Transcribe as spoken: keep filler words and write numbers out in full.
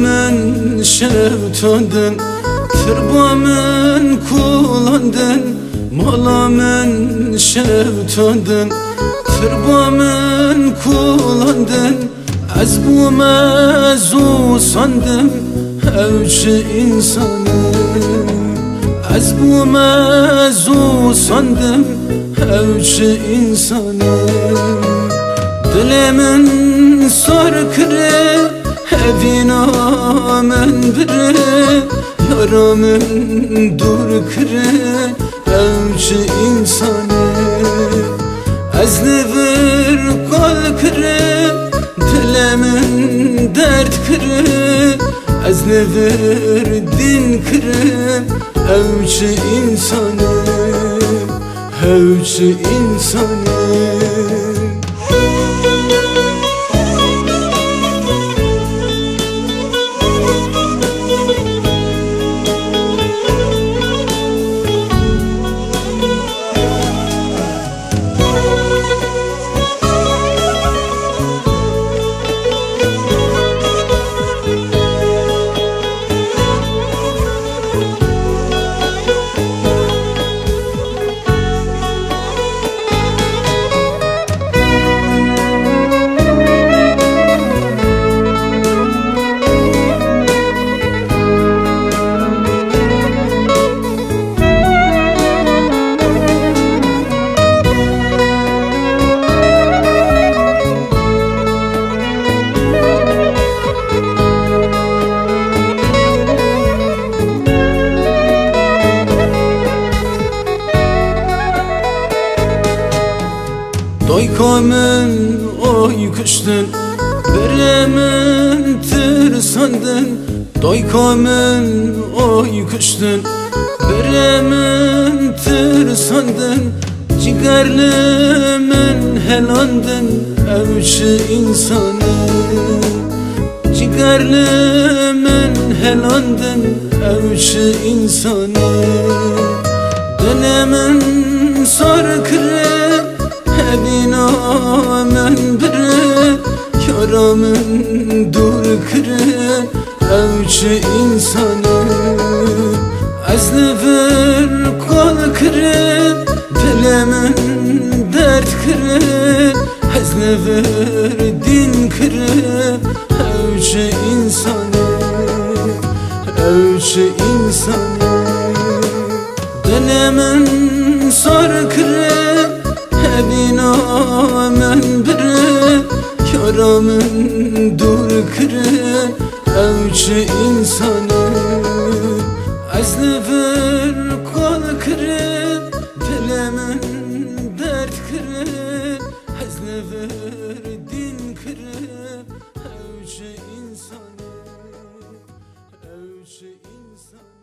من şevtandın, tırba من kullandın, mala من şevtandın, tırba من kullandın. Az bu mezu sandım, evci insanım. Az bu mezu sandım, evci insanım. Dilimin sarkırı, evina men biri, yaramın dur kırı, evci insanım. Az nevir kal kırı, dilimin dert kırı, az nevir din kırı, evci insanım, evci insanım. Doykamın oy kuştun, beremin tır sandın. Doykamın oy kuştun, beremin tır sandın. Ciğerlimin helandın, evci insanım. Ciğerlimin helandın, evci insanım. Dönemin sarkırı, evina men biri, yaramın dur kırı, evci insanım. Az nevir kal kırı, dilimin dert kırı, az nevir din kırı, evci insanım, evci insanım. Dönemin sarkırı, evina men biri, yaramın dur kırı, evci insanım. Az nevir kal kırı, dilimin dert kırı, az nevir din kırı, evci insanım, evci insanım.